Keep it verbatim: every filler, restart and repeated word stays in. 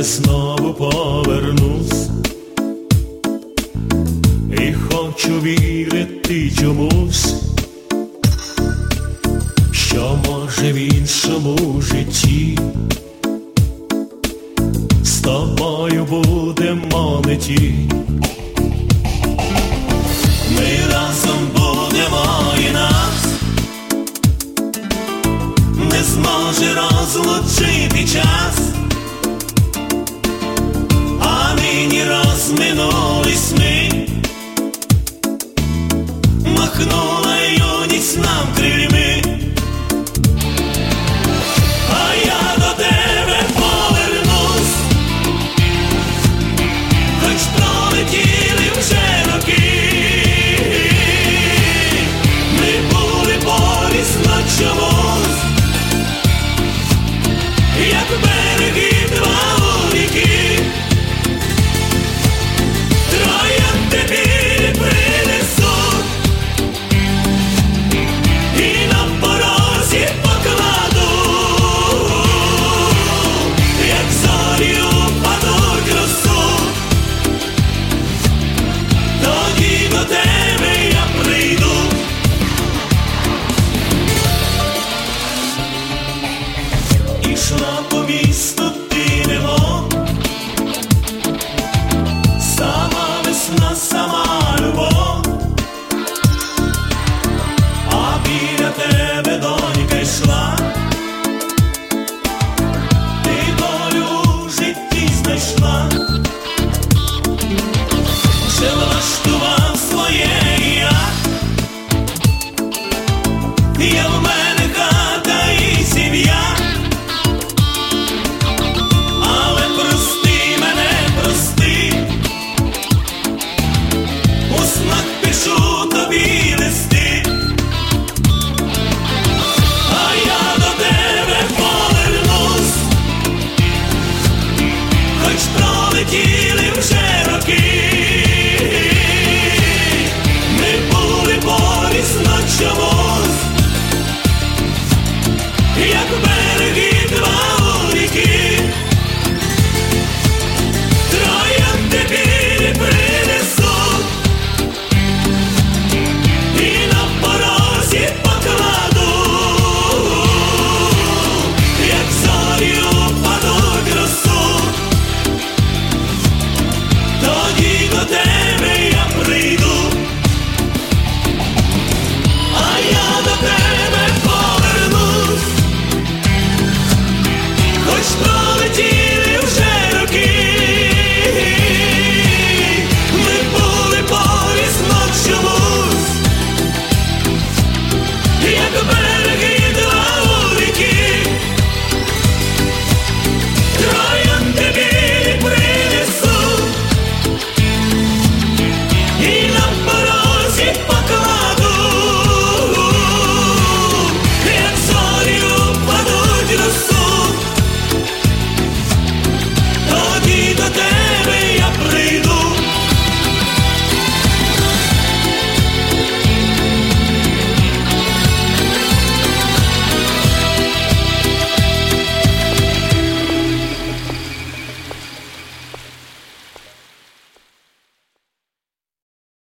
знову повернусь, і хочу вірити чомусь, що може в іншому житті з тобою будемо не ті. Ми разом будемо і нас не зможе розлучити час, а нині розминулись ми, махнула юність нам крильми. А я до тебе повернусь, хоч пролетіли вже роки. Ми були болісно чомусь, як береги два у ріки. Троянди білі принесуть і на порозі покладу, як зорі упадуть в росу, тоді до тебе я прийду. Ішла по місту ти немов, сама весна, сама любов, а біля тебе донька йшла, ти долю у житті знайшла, вже влаштував своє я, є в мене хата і сім'я. У снах пишу